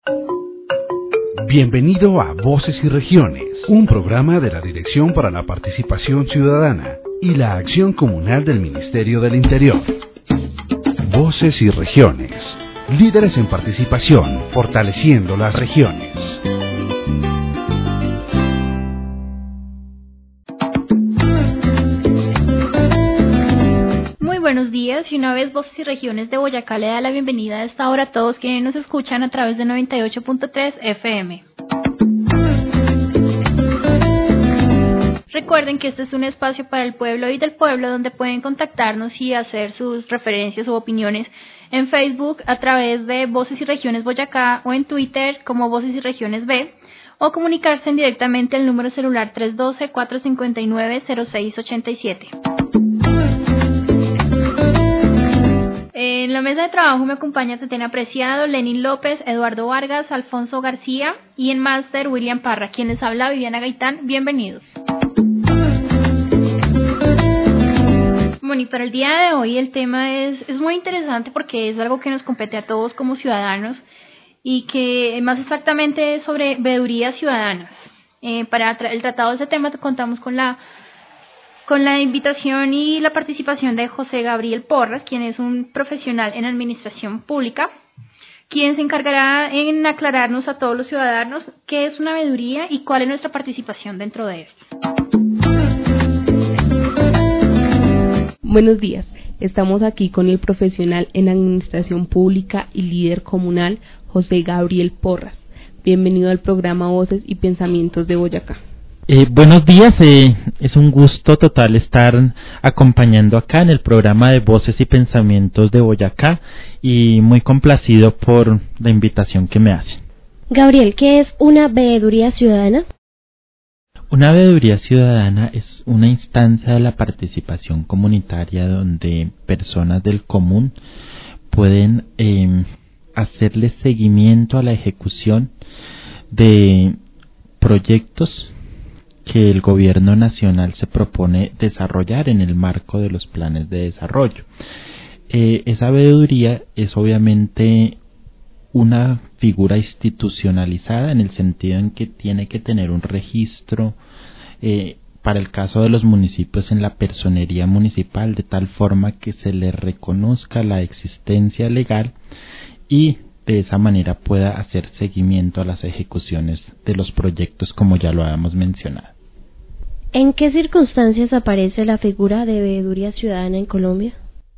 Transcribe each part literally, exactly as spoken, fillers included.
Bienvenido a Voces y Regiones, un programa de la Dirección para la Participación Ciudadana y la Acción Comunal del Ministerio del Interior. Voces y Regiones, líderes en participación, fortaleciendo las regiones. Buenos días, y una vez Voces y Regiones de Boyacá le da la bienvenida a esta hora a todos quienes nos escuchan a través de noventa y ocho punto tres F M. Recuerden que este es un espacio para el pueblo y del pueblo donde pueden contactarnos y hacer sus referencias u opiniones en Facebook a través de Voces y Regiones Boyacá o en Twitter como Voces y Regiones B, o comunicarse directamente al número celular tres uno dos, cuatro cinco nueve, cero seis ocho siete. En la mesa de trabajo me acompaña Tatiana Preciado, Lenin López, Eduardo Vargas, Alfonso García y en máster William Parra. Quien les habla, Viviana Gaitán. Bienvenidos. Bueno, y para el día de hoy el tema es, es muy interesante porque es algo que nos compete a todos como ciudadanos y que más exactamente es sobre veedurías ciudadanas. Eh, para tra- el tratado de ese tema contamos con la con la invitación y la participación de José Gabriel Porras, quien es un profesional en administración pública, quien se encargará en aclararnos a todos los ciudadanos qué es una veeduría y cuál es nuestra participación dentro de esto. Buenos días, estamos aquí con el profesional en administración pública y líder comunal, José Gabriel Porras. Bienvenido al programa Voces y Pensamientos de Boyacá. Eh, buenos días, eh, es un gusto total estar acompañando acá en el programa de Voces y Pensamientos de Boyacá y muy complacido por la invitación que me hacen. Gabriel, ¿qué es una veeduría ciudadana? Una veeduría ciudadana es una instancia de la participación comunitaria donde personas del común pueden eh, hacerle seguimiento a la ejecución de proyectos que el gobierno nacional se propone desarrollar en el marco de los planes de desarrollo. Eh, esa veeduría es obviamente una figura institucionalizada en el sentido en que tiene que tener un registro eh, para el caso de los municipios en la personería municipal, de tal forma que se le reconozca la existencia legal y de esa manera pueda hacer seguimiento a las ejecuciones de los proyectos como ya lo habíamos mencionado. ¿En qué circunstancias aparece la figura de veeduría ciudadana en Colombia?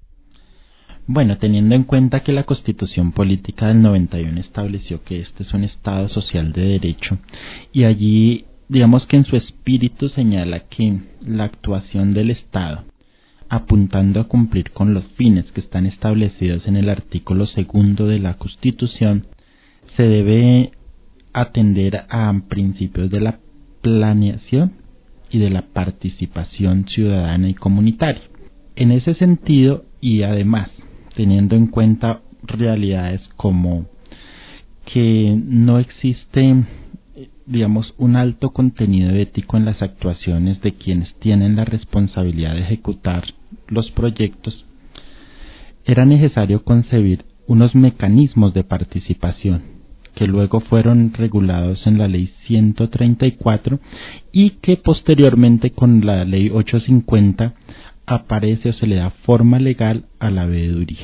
Bueno, teniendo en cuenta que la Constitución Política del noventa y uno estableció que este es un Estado social de derecho y allí, digamos que en su espíritu señala que la actuación del Estado, apuntando a cumplir con los fines que están establecidos en el artículo segundo de la Constitución, se debe atender a principios de la planeación y de la participación ciudadana y comunitaria. En ese sentido, y además teniendo en cuenta realidades como que no existe, digamos, un alto contenido ético en las actuaciones de quienes tienen la responsabilidad de ejecutar los proyectos, era necesario concebir unos mecanismos de participación que luego fueron regulados en la ley ciento treinta y cuatro y que posteriormente con la ley ochocientos cincuenta aparece o se le da forma legal a la veeduría.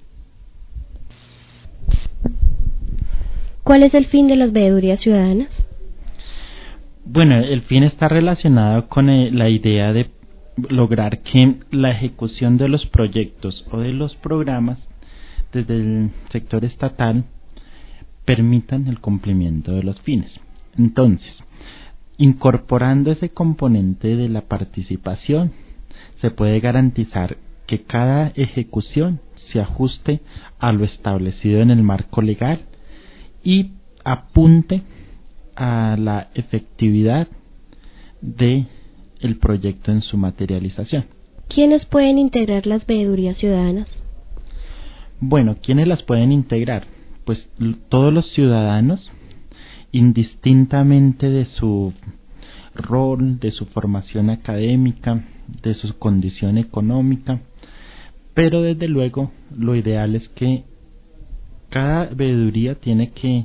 ¿Cuál es el fin de las veedurías ciudadanas? Bueno, el fin está relacionado con eh, la idea de lograr que la ejecución de los proyectos o de los programas desde el sector estatal permitan el cumplimiento de los fines. Entonces, incorporando ese componente de la participación, se puede garantizar que cada ejecución se ajuste a lo establecido en el marco legal y apunte a la efectividad de el proyecto en su materialización. ¿Quiénes pueden integrar las veedurías ciudadanas? Bueno, ¿quiénes las pueden integrar? Pues todos los ciudadanos, indistintamente de su rol, de su formación académica, de su condición económica, pero desde luego lo ideal es que cada veeduría tiene que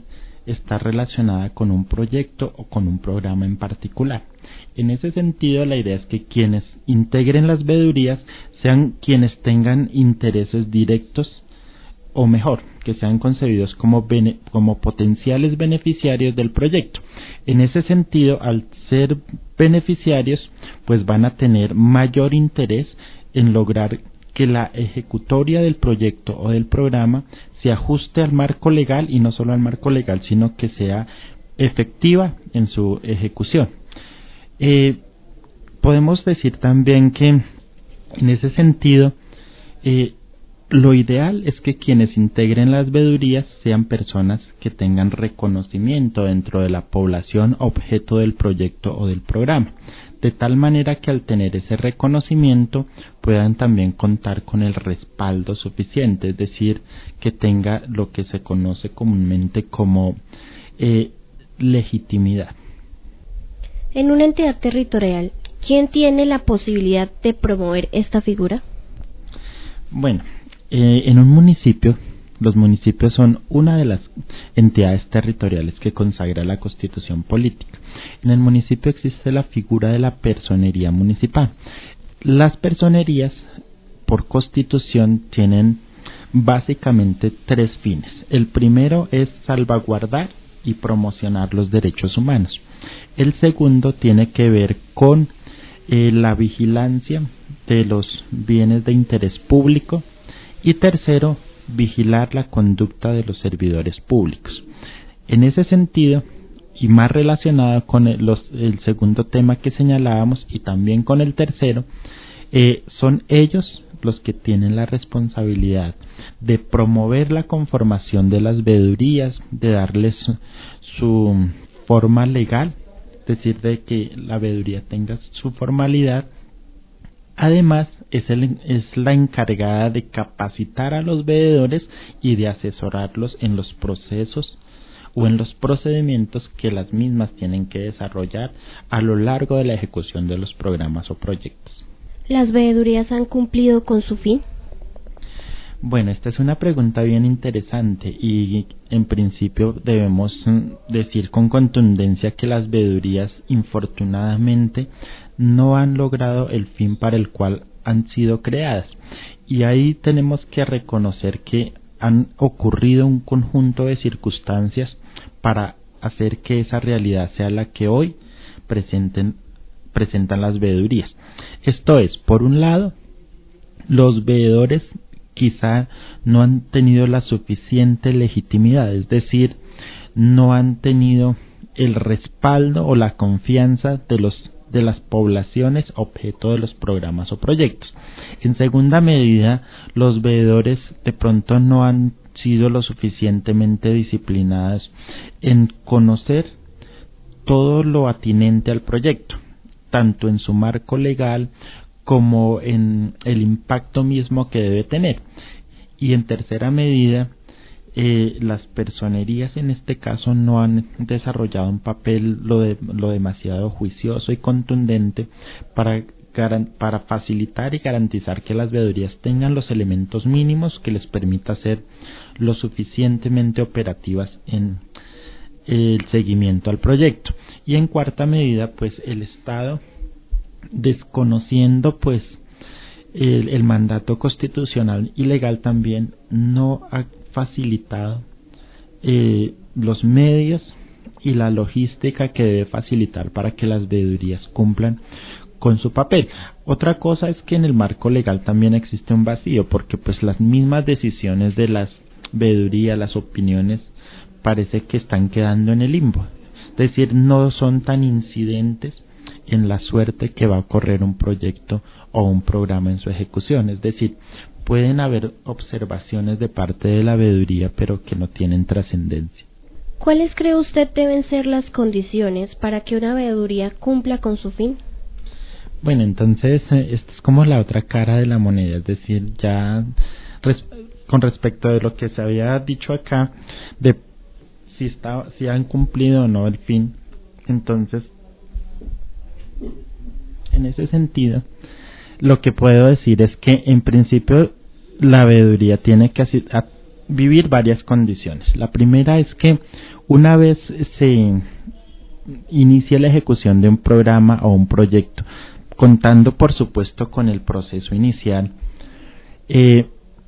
está relacionada con un proyecto o con un programa en particular. En ese sentido, la idea es que quienes integren las veedurías sean quienes tengan intereses directos, o mejor, que sean concebidos como, bene, como potenciales beneficiarios del proyecto. En ese sentido, al ser beneficiarios, pues van a tener mayor interés en lograr que la ejecutoria del proyecto o del programa se ajuste al marco legal, y no solo al marco legal, sino que sea efectiva en su ejecución. Eh, podemos decir también que en ese sentido, eh, lo ideal es que quienes integren las veedurías sean personas que tengan reconocimiento dentro de la población objeto del proyecto o del programa, de tal manera que al tener ese reconocimiento puedan también contar con el respaldo suficiente, es decir, que tenga lo que se conoce comúnmente como eh, legitimidad. En una entidad territorial, ¿quién tiene la posibilidad de promover esta figura? Bueno, eh, en un municipio, los municipios son una de las entidades territoriales que consagra la Constitución política. En el municipio existe la figura de la personería municipal. Las personerías, por Constitución, tienen básicamente tres fines. El primero es salvaguardar y promocionar los derechos humanos. El segundo tiene que ver con eh, la vigilancia de los bienes de interés público, y tercero, vigilar la conducta de los servidores públicos. En ese sentido, y más relacionado con el, los, el segundo tema que señalábamos y también con el tercero, eh, son ellos los que tienen la responsabilidad de promover la conformación de las veedurías, de darles su, su forma legal, es decir, de que la veeduría tenga su formalidad. Además, es, el, es la encargada de capacitar a los veedores y de asesorarlos en los procesos o en los procedimientos que las mismas tienen que desarrollar a lo largo de la ejecución de los programas o proyectos. ¿Las veedurías han cumplido con su fin? Bueno, esta es una pregunta bien interesante y en principio debemos decir con contundencia que las veedurías, infortunadamente, no han logrado el fin para el cual han sido creadas, y ahí tenemos que reconocer que han ocurrido un conjunto de circunstancias para hacer que esa realidad sea la que hoy presenten, presentan las veedurías. Esto es, por un lado, los veedores quizá no han tenido la suficiente legitimidad, es decir, no han tenido el respaldo o la confianza de los de las poblaciones objeto de los programas o proyectos. En segunda medida, los veedores de pronto no han sido lo suficientemente disciplinados en conocer todo lo atinente al proyecto, tanto en su marco legal como en el impacto mismo que debe tener. Y en tercera medida, eh, las personerías en este caso no han desarrollado un papel lo, de, lo demasiado juicioso y contundente para, para facilitar y garantizar que las veedurías tengan los elementos mínimos que les permita ser lo suficientemente operativas en el seguimiento al proyecto. Y en cuarta medida, pues el Estado, desconociendo pues el, el mandato constitucional y legal, también no ha facilitado eh, los medios y la logística que debe facilitar para que las veedurías cumplan con su papel. Otra cosa es que en el marco legal también existe un vacío, porque pues las mismas decisiones de las veedurías, las opiniones, parece que están quedando en el limbo, es decir, no son tan incidentes en la suerte que va a correr un proyecto o un programa en su ejecución. Es decir, pueden haber observaciones de parte de la veeduría, pero que no tienen trascendencia. ¿Cuáles cree usted deben ser las condiciones para que una veeduría cumpla con su fin? Bueno, entonces, eh, esta es como la otra cara de la moneda, es decir, ya res, con respecto de lo que se había dicho acá, de si, está, si han cumplido o no el fin, entonces, en ese sentido, lo que puedo decir es que en principio la veeduría tiene que vivir varias condiciones. La primera es que una vez se inicia la ejecución de un programa o un proyecto, contando por supuesto con el proceso inicial, eh,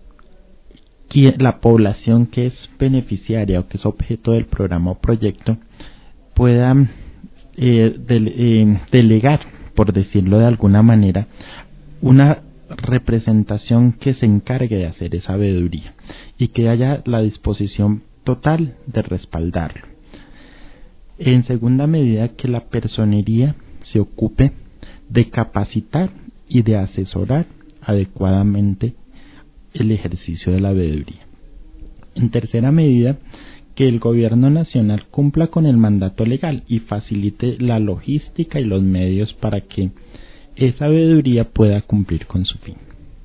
la población que es beneficiaria o que es objeto del programa o proyecto pueda eh, de, eh, delegar, por decirlo de alguna manera, una representación que se encargue de hacer esa veeduría y que haya la disposición total de respaldarlo. En segunda medida, que la personería se ocupe de capacitar y de asesorar adecuadamente el ejercicio de la veeduría. En tercera medida, que el gobierno nacional cumpla con el mandato legal y facilite la logística y los medios para que esa veeduría pueda cumplir con su fin.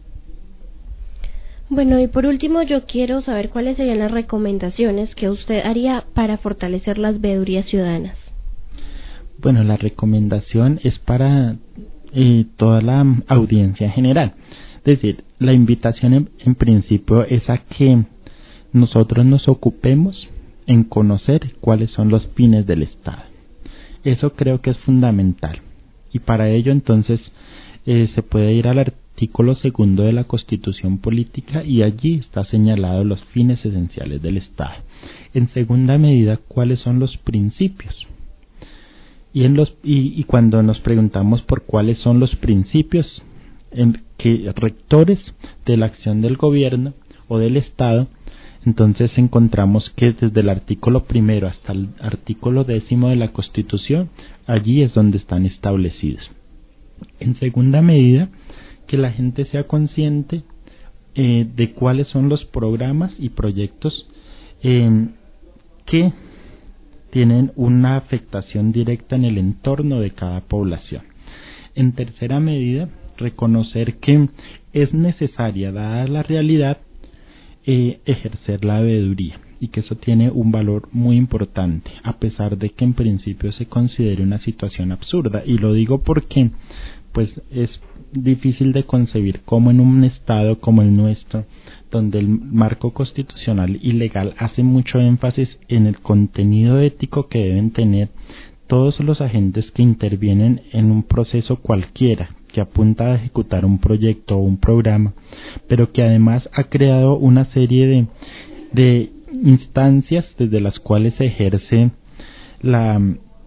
Bueno, y por último yo quiero saber cuáles serían las recomendaciones que usted haría para fortalecer las veedurías ciudadanas. Bueno, la recomendación es para eh, toda la audiencia general. Es decir, la invitación en, en principio es a que nosotros nos ocupemos en conocer cuáles son los fines del Estado. Eso creo que es fundamental. Y para ello entonces eh, se puede ir al artículo segundo de la Constitución Política y allí está señalado los fines esenciales del Estado. En segunda medida, cuáles son los principios. Y, en los, y, y cuando nos preguntamos por cuáles son los principios en que rectores de la acción del gobierno o del Estado, entonces encontramos que desde el artículo primero hasta el artículo décimo de la Constitución, allí es donde están establecidos. En segunda medida, que la gente sea consciente eh, de cuáles son los programas y proyectos eh, que tienen una afectación directa en el entorno de cada población. En tercera medida, reconocer que es necesaria, dada la realidad, eh, ejercer la veeduría y que eso tiene un valor muy importante, a pesar de que en principio se considere una situación absurda. Y lo digo porque pues es difícil de concebir cómo en un estado como el nuestro, donde el marco constitucional y legal hace mucho énfasis en el contenido ético que deben tener todos los agentes que intervienen en un proceso cualquiera que apunta a ejecutar un proyecto o un programa, pero que además ha creado una serie de, de instancias desde las cuales se ejerce la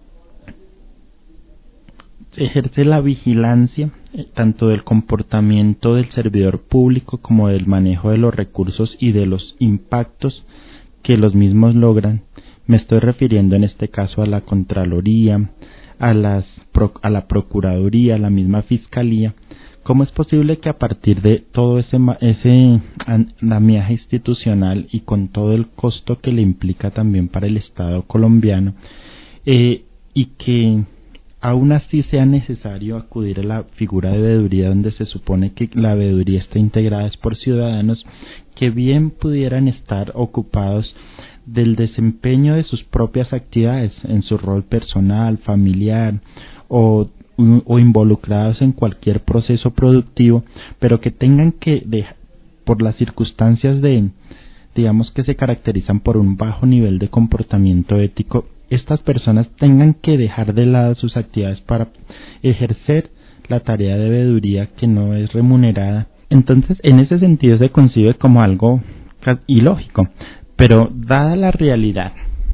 ejerce la vigilancia eh, tanto del comportamiento del servidor público como del manejo de los recursos y de los impactos que los mismos logran. Me estoy refiriendo en este caso a la Contraloría, a las a la Procuraduría, a la misma Fiscalía. ¿Cómo es posible que a partir de todo ese ese andamiaje institucional y con todo el costo que le implica también para el Estado colombiano, eh, y que aún así sea necesario acudir a la figura de veeduría, donde se supone que la veeduría está integrada por ciudadanos que bien pudieran estar ocupados del desempeño de sus propias actividades en su rol personal, familiar o, o involucrados en cualquier proceso productivo, pero que tengan que, de, por las circunstancias de, digamos que se caracterizan por un bajo nivel de comportamiento ético, estas personas tengan que dejar de lado sus actividades para ejercer la tarea de veeduría que no es remunerada. Entonces, en ese sentido se concibe como algo ilógico, pero dada la realidad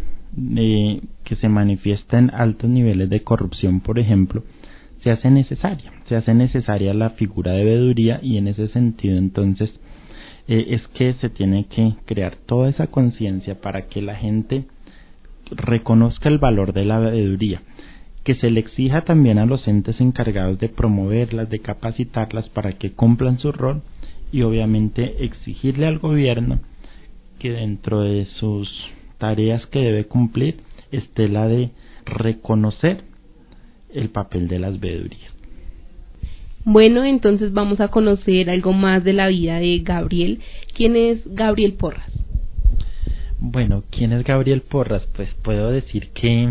eh, que se manifiesta en altos niveles de corrupción, por ejemplo, se hace necesaria, se hace necesaria la figura de veeduría, y en ese sentido entonces eh, es que se tiene que crear toda esa conciencia para que la gente reconozca el valor de la veeduría, que se le exija también a los entes encargados de promoverlas, de capacitarlas para que cumplan su rol, y obviamente exigirle al gobierno que dentro de sus tareas que debe cumplir esté la de reconocer el papel de las veedurías. Bueno, entonces vamos a conocer algo más de la vida de Gabriel. ¿Quién es Gabriel Porras? Bueno, ¿quién es Gabriel Porras? Pues puedo decir que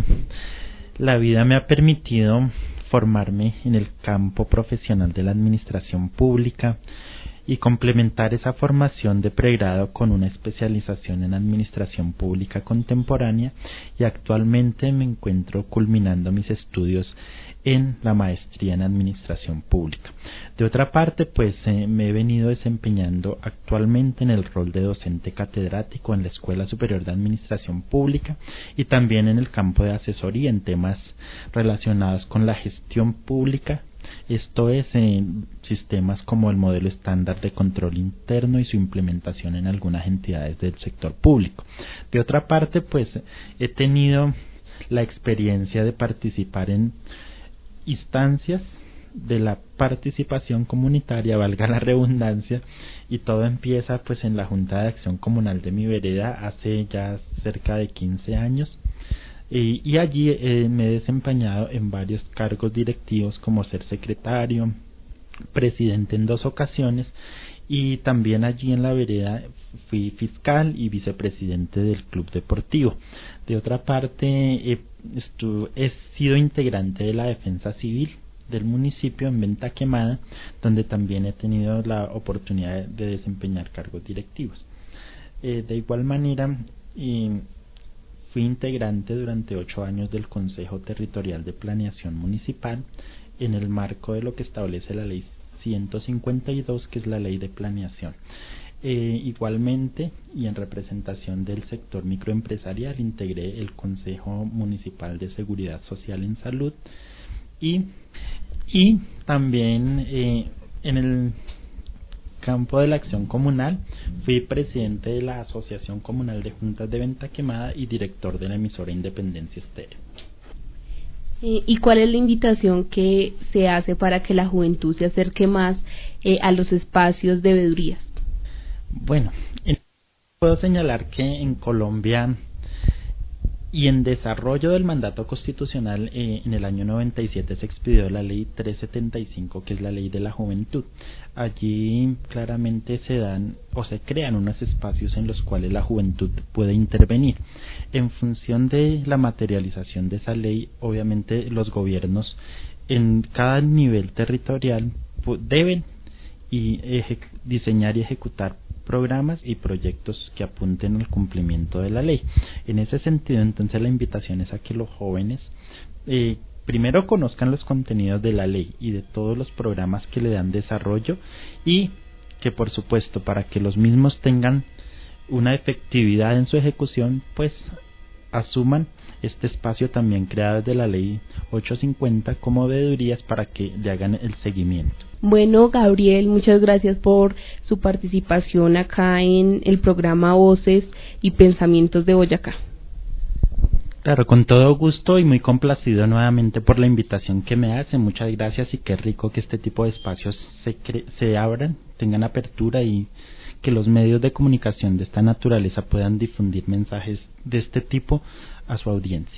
la vida me ha permitido formarme en el campo profesional de la administración pública y complementar esa formación de pregrado con una especialización en administración pública contemporánea, y actualmente me encuentro culminando mis estudios en la maestría en administración pública. De otra parte, pues eh, me he venido desempeñando actualmente en el rol de docente catedrático en la Escuela Superior de Administración Pública y también en el campo de asesoría en temas relacionados con la gestión pública. Esto es en sistemas como el modelo estándar de control interno y su implementación en algunas entidades del sector público. De otra parte, pues he tenido la experiencia de participar en instancias de la participación comunitaria, valga la redundancia, y todo empieza pues en la Junta de Acción Comunal de mi vereda hace ya cerca de quince años. Y, y allí eh, me he desempeñado en varios cargos directivos, como ser secretario, presidente en dos ocasiones, y también allí en la vereda fui fiscal y vicepresidente del club deportivo. De otra parte, he, estuve, he sido integrante de la defensa civil del municipio en Venta Quemada, donde también he tenido la oportunidad de desempeñar cargos directivos. Eh, de igual manera, eh, Fui integrante durante ocho años del Consejo Territorial de Planeación Municipal en el marco de lo que establece la Ley ciento cincuenta y dos, que es la Ley de Planeación. Eh, igualmente, y en representación del sector microempresarial, integré el Consejo Municipal de Seguridad Social en Salud y, y también eh, en el campo de la acción comunal fui presidente de la Asociación Comunal de Juntas de Venta Quemada y director de la emisora Independencia Estéreo. ¿Y cuál es la invitación que se hace para que la juventud se acerque más eh, a los espacios de veedurías? Bueno, en, puedo señalar que en Colombia y en desarrollo del mandato constitucional, eh, en el año noventa y siete se expidió la ley trescientos setenta y cinco, que es la ley de la juventud. Allí claramente se dan o se crean unos espacios en los cuales la juventud puede intervenir. En función de la materialización de esa ley, obviamente los gobiernos en cada nivel territorial deben y eje- diseñar y ejecutar programas y proyectos que apunten al cumplimiento de la ley. En ese sentido, entonces, la invitación es a que los jóvenes eh, primero conozcan los contenidos de la ley y de todos los programas que le dan desarrollo, y que, por supuesto, para que los mismos tengan una efectividad en su ejecución, pues asuman este espacio también creado desde la ley ochocientos cincuenta como veedurías para que le hagan el seguimiento. Bueno, Gabriel, muchas gracias por su participación acá en el programa Voces y Pensamientos de Boyacá. Claro, con todo gusto y muy complacido nuevamente por la invitación que me hace. Muchas gracias, y qué rico que este tipo de espacios se, cre- se abran, tengan apertura, y que los medios de comunicación de esta naturaleza puedan difundir mensajes de este tipo a su audiencia.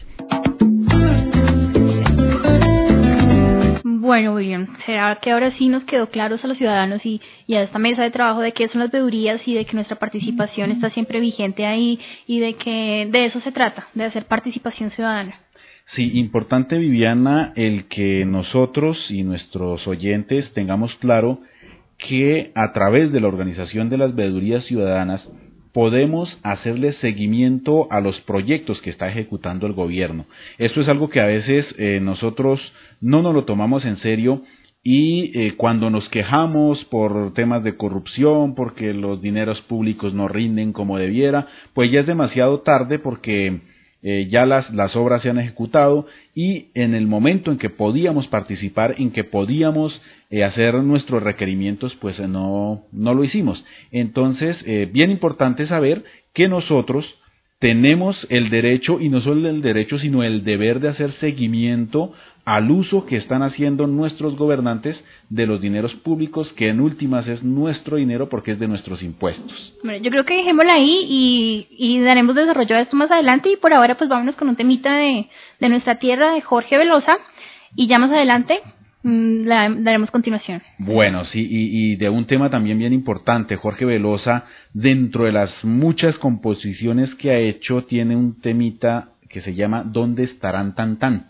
Bueno, bien, será que ahora sí nos quedó claros a los ciudadanos y, y a esta mesa de trabajo de qué son las veedurías y de que nuestra participación está siempre vigente ahí, y de que de eso se trata, de hacer participación ciudadana. Sí, importante, Viviana, el que nosotros y nuestros oyentes tengamos claro que a través de la organización de las veedurías ciudadanas podemos hacerle seguimiento a los proyectos que está ejecutando el gobierno. Esto es algo que a veces eh, nosotros no nos lo tomamos en serio, y eh, cuando nos quejamos por temas de corrupción, porque los dineros públicos no rinden como debiera, pues ya es demasiado tarde, porque eh, ya las, las obras se han ejecutado, y en el momento en que podíamos participar, en que podíamos eh, hacer nuestros requerimientos, pues eh, no, no lo hicimos. Entonces, eh, bien importante saber que nosotros tenemos el derecho, y no solo el derecho, sino el deber de hacer seguimiento al uso que están haciendo nuestros gobernantes de los dineros públicos, que en últimas es nuestro dinero porque es de nuestros impuestos. Bueno, yo creo que dejémosla ahí y, y daremos desarrollo a esto más adelante, y por ahora pues vámonos con un temita de, de nuestra tierra, de Jorge Velosa, y ya más adelante mmm, la daremos continuación. Bueno, sí, y, y de un tema también bien importante, Jorge Velosa, dentro de las muchas composiciones que ha hecho, tiene un temita que se llama ¿Dónde estarán tan tan?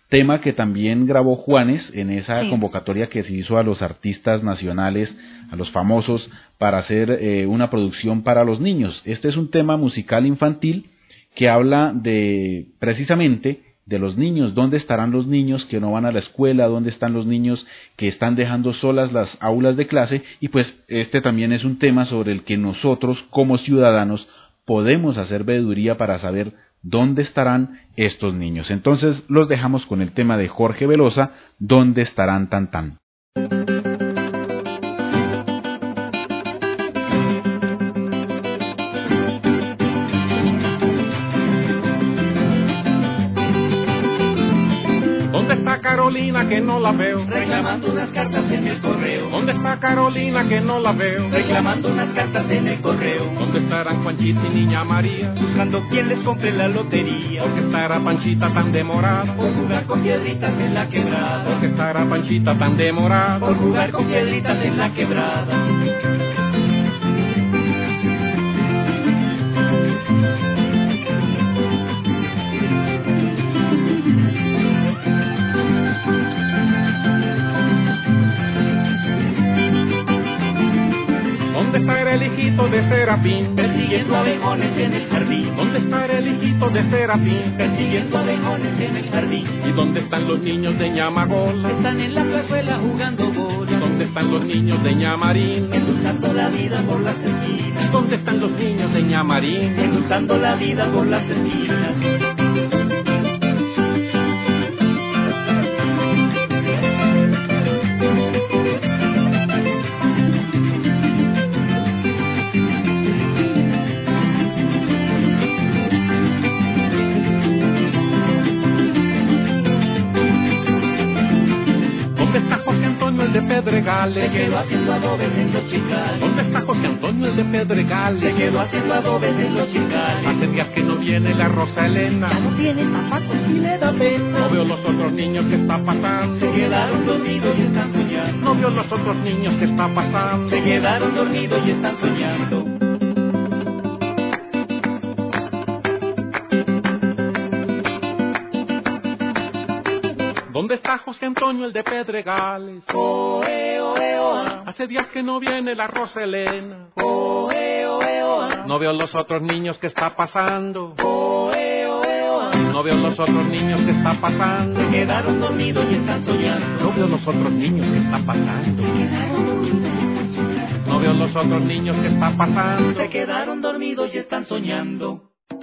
tema que también grabó Juanes en esa Sí. convocatoria que se hizo a los artistas nacionales, a los famosos, para hacer eh, una producción para los niños. Este es un tema musical infantil que habla de, precisamente, de los niños, dónde estarán los niños que no van a la escuela, dónde están los niños que están dejando solas las aulas de clase, y pues este también es un tema sobre el que nosotros como ciudadanos podemos hacer veeduría para saber dónde estarán estos niños. Entonces los dejamos con el tema de Jorge Velosa, ¿dónde estarán tan tan? Carolina que no la veo? Reclamando unas cartas en el correo. ¿Dónde está Carolina que no la veo? Reclamando unas cartas en el correo. ¿Dónde estarán Panchita y Niña María? Buscando quien les compre la lotería. ¿Por qué estará Panchita tan demorada? Por jugar con piedritas en la quebrada. ¿Por qué estará Panchita tan demorada? Por jugar con piedritas en la quebrada. ¿Dónde está el hijito de Serafín? Persiguiendo abejones en el jardín. ¿Dónde está el hijito de Serafín? Persiguiendo abejones en el jardín. ¿Y dónde están los niños de Ñamagola? Están en la plazuela jugando bola. ¿Dónde están los niños de Ñamarín? Endulzando la vida por las ¿Y esquinas. dónde están los niños de Ñamarín? Endulzando la vida por las esquinas. De Pedregales, se quedó haciendo adobes en los chicales. ¿Dónde está José Antonio el de Pedregales? Se quedó haciendo adobes en los chicales. Hace días que no viene la Rosa Elena. Ya no tiene zapatos y le da pena. No veo los otros niños que está pasando. Se quedaron dormidos y están soñando. No veo los otros niños que está pasando. Se quedaron dormidos y están soñando. ¿Dónde está José Antonio el de Pedregales? Oe, oe, oa. Hace días que no viene la Rosa Elena. Oe, oe, oa. No veo los otros niños que está pasando. Oe, oe, oa. No veo los otros niños que está pasando. Se quedaron dormidos y están soñando. No veo los otros niños que está pasando. Se quedaron dormidos y están soñando. No veo los otros niños que está pasando. Se quedaron dormidos y están soñando.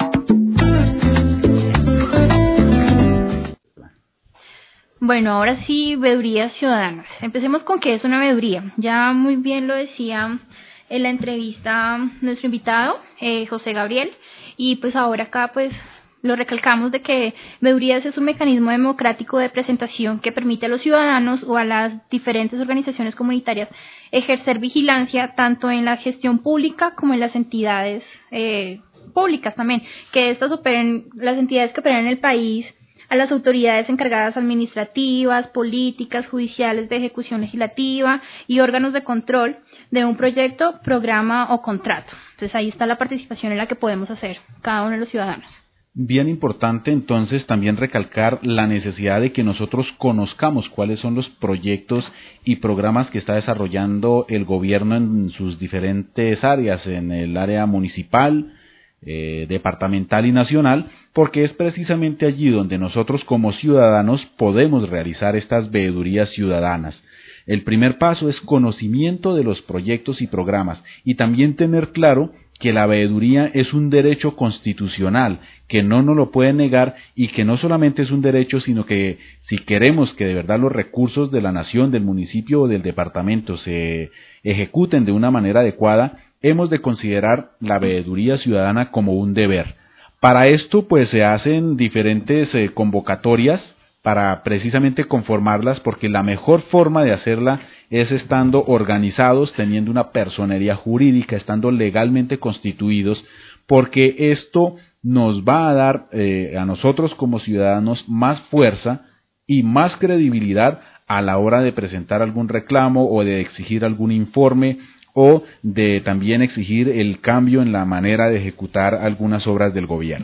Bueno, ahora sí, veedurías ciudadanas. Empecemos con qué es una veeduría. Ya muy bien lo decía en la entrevista nuestro invitado, eh, José Gabriel, y pues ahora acá pues lo recalcamos de que veedurías es un mecanismo democrático de presentación que permite a los ciudadanos o a las diferentes organizaciones comunitarias ejercer vigilancia tanto en la gestión pública como en las entidades eh, públicas también, que estas operen, las entidades que operan en el país, a las autoridades encargadas administrativas, políticas, judiciales, de ejecución legislativa y órganos de control de un proyecto, programa o contrato. Entonces ahí está la participación en la que podemos hacer cada uno de los ciudadanos. Bien importante entonces también recalcar la necesidad de que nosotros conozcamos cuáles son los proyectos y programas que está desarrollando el gobierno en sus diferentes áreas, en el área municipal, Eh, departamental y nacional, porque es precisamente allí donde nosotros como ciudadanos podemos realizar estas veedurías ciudadanas. El primer paso es conocimiento de los proyectos y programas y también tener claro que la veeduría es un derecho constitucional, que no nos lo pueden negar y que no solamente es un derecho, sino que si queremos que de verdad los recursos de la nación, del municipio o del departamento se ejecuten de una manera adecuada, hemos de considerar la veeduría ciudadana como un deber. Para esto, pues, se hacen diferentes eh, convocatorias para precisamente conformarlas, porque la mejor forma de hacerla es estando organizados, teniendo una personería jurídica, estando legalmente constituidos, porque esto nos va a dar eh, a nosotros como ciudadanos más fuerza y más credibilidad a la hora de presentar algún reclamo o de exigir algún informe o de también exigir el cambio en la manera de ejecutar algunas obras del gobierno.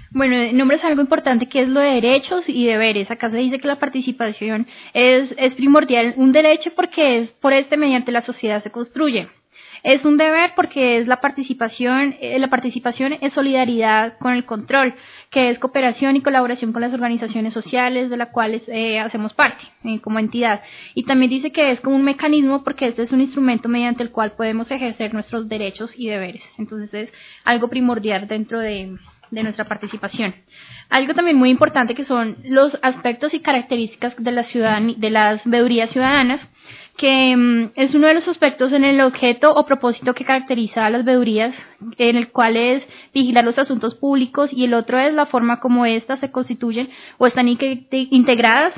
Bueno, nombres algo importante que es lo de derechos y deberes. Acá se dice que la participación es, es primordial, un derecho porque es por este mediante la sociedad se construye. Es un deber porque es la participación, eh, la participación es solidaridad con el control, que es cooperación y colaboración con las organizaciones sociales de las cuales eh, hacemos parte eh, como entidad. Y también dice que es como un mecanismo porque este es un instrumento mediante el cual podemos ejercer nuestros derechos y deberes. Entonces es algo primordial dentro de, de nuestra participación. Algo también muy importante que son los aspectos y características de la ciudadan- de las veedurías ciudadanas, que um, es uno de los aspectos en el objeto o propósito que caracteriza a las veedurías, en el cual es vigilar los asuntos públicos, y el otro es la forma como éstas se constituyen o están integradas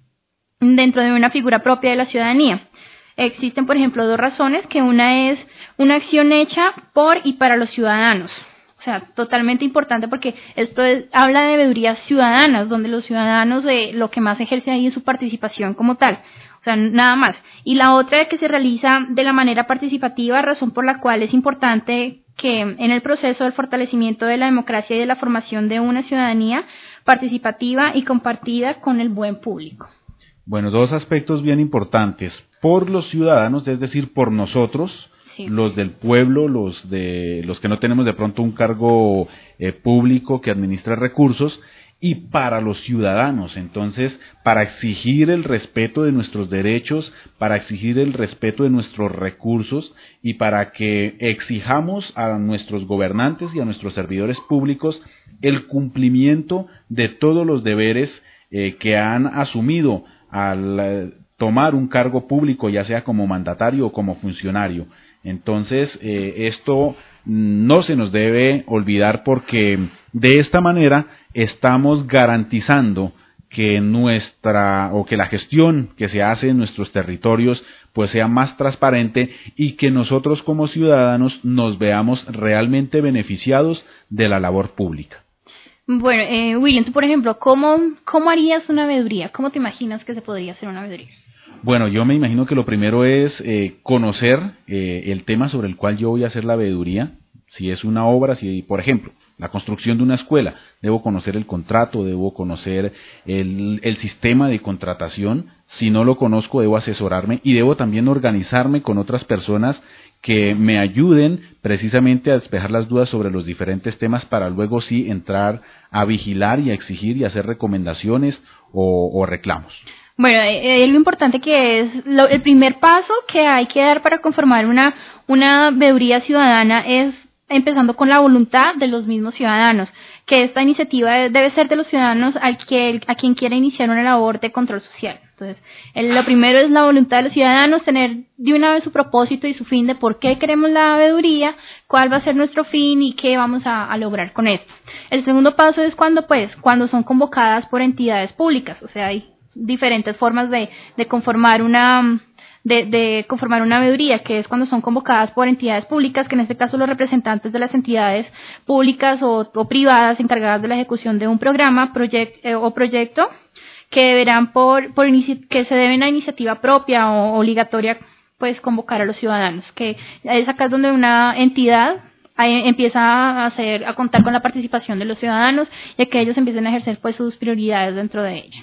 dentro de una figura propia de la ciudadanía. Existen, por ejemplo, dos razones, que una es una acción hecha por y para los ciudadanos. O sea, totalmente importante porque esto es, habla de veedurías ciudadanas, donde los ciudadanos de lo que más ejercen ahí es su participación como tal. O sea, nada más. Y la otra es que se realiza de la manera participativa, razón por la cual es importante que en el proceso del fortalecimiento de la democracia y de la formación de una ciudadanía participativa y compartida con el buen público. Bueno, dos aspectos bien importantes. Por los ciudadanos, es decir, por nosotros, sí, los del pueblo, los de los que no tenemos de pronto un cargo eh, público que administra recursos, y para los ciudadanos. Entonces, para exigir el respeto de nuestros derechos, para exigir el respeto de nuestros recursos y para que exijamos a nuestros gobernantes y a nuestros servidores públicos el cumplimiento de todos los deberes eh, que han asumido al eh, tomar un cargo público, ya sea como mandatario o como funcionario. Entonces, eh, esto no se nos debe olvidar porque de esta manera estamos garantizando que nuestra o que la gestión que se hace en nuestros territorios pues sea más transparente y que nosotros como ciudadanos nos veamos realmente beneficiados de la labor pública. Bueno, eh, William, tú por ejemplo, ¿cómo, cómo harías una veeduría? ¿Cómo te imaginas que se podría hacer una veeduría? Bueno, yo me imagino que lo primero es eh, conocer eh, el tema sobre el cual yo voy a hacer la veeduría. Si es una obra, si por ejemplo, la construcción de una escuela, debo conocer el contrato, debo conocer el, el sistema de contratación. Si no lo conozco, debo asesorarme y debo también organizarme con otras personas que me ayuden precisamente a despejar las dudas sobre los diferentes temas para luego sí entrar a vigilar y a exigir y hacer recomendaciones o, o reclamos. Bueno, eh, lo importante que es, lo, el primer paso que hay que dar para conformar una, una veeduría ciudadana es empezando con la voluntad de los mismos ciudadanos, que esta iniciativa debe ser de los ciudadanos al que, a quien quiera iniciar una labor de control social. Entonces, el, lo primero es la voluntad de los ciudadanos, tener de una vez su propósito y su fin de por qué queremos la veeduría, cuál va a ser nuestro fin y qué vamos a, a lograr con esto. El segundo paso es cuando, pues, cuando son convocadas por entidades públicas, o sea, hay diferentes formas de, de conformar una de, de conformar una veeduría, que es cuando son convocadas por entidades públicas, que en este caso los representantes de las entidades públicas o, o privadas encargadas de la ejecución de un programa proyect, eh, o proyecto que deberán por, por inici- que se deben a iniciativa propia o obligatoria pues convocar a los ciudadanos, que es acá donde una entidad ahí empieza a hacer a contar con la participación de los ciudadanos y que ellos empiecen a ejercer pues sus prioridades dentro de ella.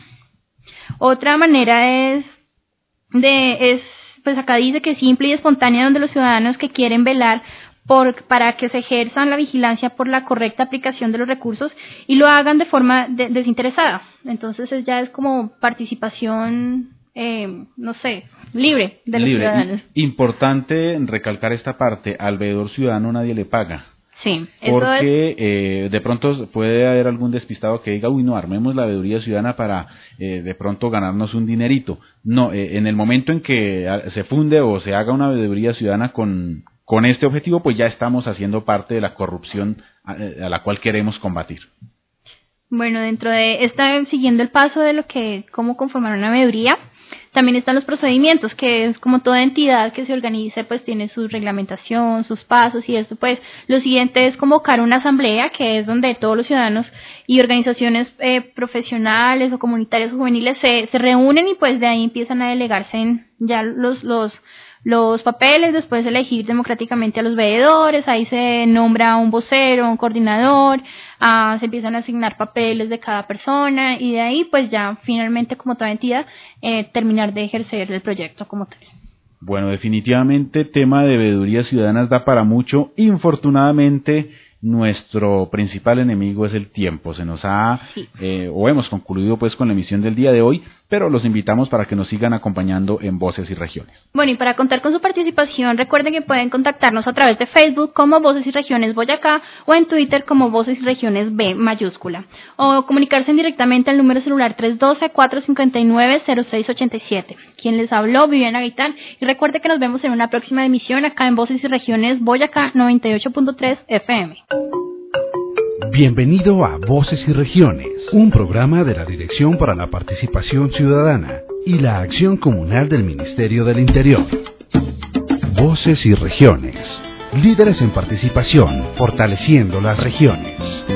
Otra manera es de es pues acá dice que simple y espontánea, donde los ciudadanos que quieren velar por para que se ejerzan la vigilancia por la correcta aplicación de los recursos y lo hagan de forma de, desinteresada. Entonces es, ya es como participación eh, no sé, libre de los libre. ciudadanos. Importante recalcar esta parte, al veedor ciudadano nadie le paga. Sí, eso porque es... eh, de pronto puede haber algún despistado que diga, uy, no, armemos la veeduría ciudadana para eh, de pronto ganarnos un dinerito. No, eh, en el momento en que se funde o se haga una veeduría ciudadana con, con este objetivo, pues ya estamos haciendo parte de la corrupción a, a la cual queremos combatir. Bueno, dentro de esta, siguiendo el paso de lo que, cómo conformar una veeduría, también están los procedimientos, que es como toda entidad que se organice, pues tiene su reglamentación, sus pasos y esto, pues lo siguiente es convocar una asamblea, que es donde todos los ciudadanos y organizaciones eh, profesionales o comunitarias o juveniles se, se reúnen y pues de ahí empiezan a delegarse en ya los, los, los papeles, después elegir democráticamente a los veedores, ahí se nombra un vocero, un coordinador, uh, se empiezan a asignar papeles de cada persona y de ahí pues ya finalmente como toda entidad eh, terminar de ejercer el proyecto como tal. Bueno, definitivamente tema de veedurías ciudadanas da para mucho. Infortunadamente, nuestro principal enemigo es el tiempo. Se nos ha, sí. eh, o hemos concluido pues con la emisión del día de hoy, pero los invitamos para que nos sigan acompañando en Voces y Regiones. Bueno, y para contar con su participación, recuerden que pueden contactarnos a través de Facebook como Voces y Regiones Boyacá o en Twitter como Voces y Regiones B mayúscula, o comunicarse directamente al número celular tres uno dos, cuatro cinco nueve, cero seis ocho siete. Quien les habló, Viviana Gaitán, y recuerde que nos vemos en una próxima emisión acá en Voces y Regiones Boyacá noventa y ocho punto tres F M. Bienvenido a Voces y Regiones, un programa de la Dirección para la Participación Ciudadana y la Acción Comunal del Ministerio del Interior. Voces y Regiones, líderes en participación, fortaleciendo las regiones.